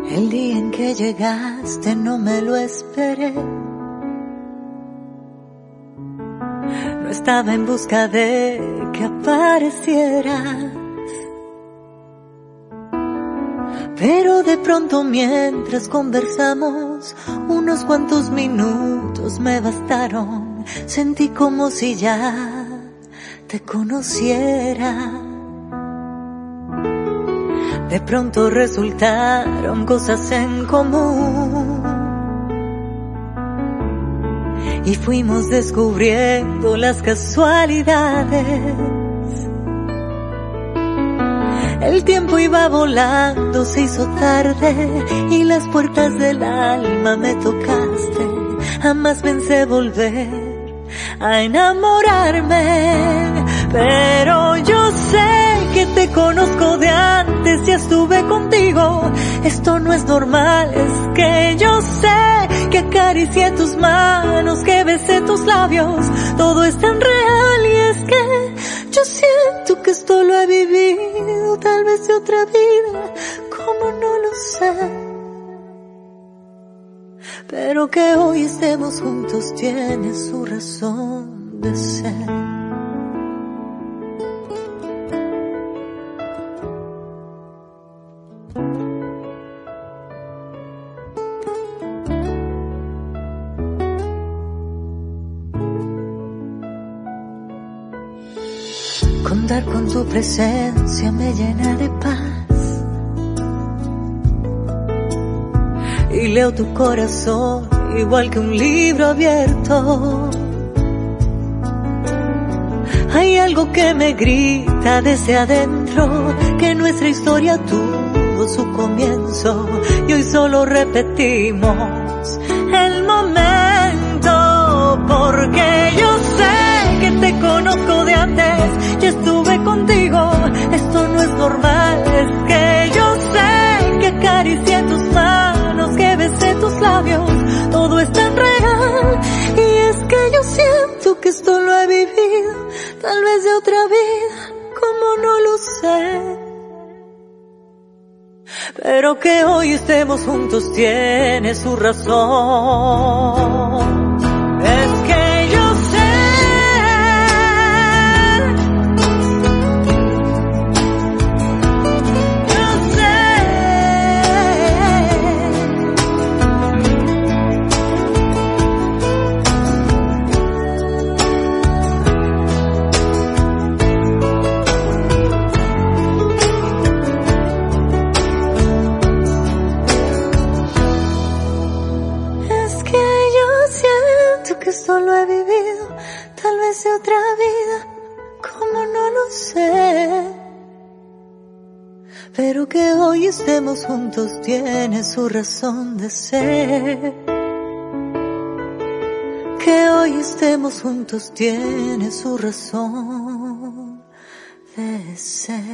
El día en que llegaste no me lo esperé. No estaba en busca de que aparecieras, pero de pronto mientras conversamos, unos cuantos minutos me bastaron. Sentí como si ya te conociera. De pronto resultaron cosas en común y fuimos descubriendo las casualidades. El tiempo iba volando, se hizo tarde y las puertas del alma me tocaste. Jamás pensé volver a enamorarme, pero yo sé que te conozco de antes, ya estuve contigo. Esto no es normal, es que yo sé que acaricié tus manos, que besé tus labios. Todo es tan real y es que yo siento que esto lo he vivido, tal vez de otra vida, como no lo sé. Pero que hoy estemos juntos tiene su razón de ser. Contar con tu presencia me llena de paz y leo tu corazón igual que un libro abierto. Hay algo que me grita desde adentro, que nuestra historia tuvo su comienzo y hoy solo repetimos el momento, porque yo sé que te conozco de antes, ya estuve contigo. Esto no es normal, es que yo sé que acaricié tus manos, que besé tus labios. Todo es tan real y es que yo siento que esto lo he vivido, tal vez de otra vida, como no lo sé. Pero que hoy estemos juntos tiene su razón. Es que yo sé, que esto lo he vivido, tal vez de otra vida, como no lo sé. Pero que hoy estemos juntos tiene su razón de ser. Que hoy estemos juntos tiene su razón de ser.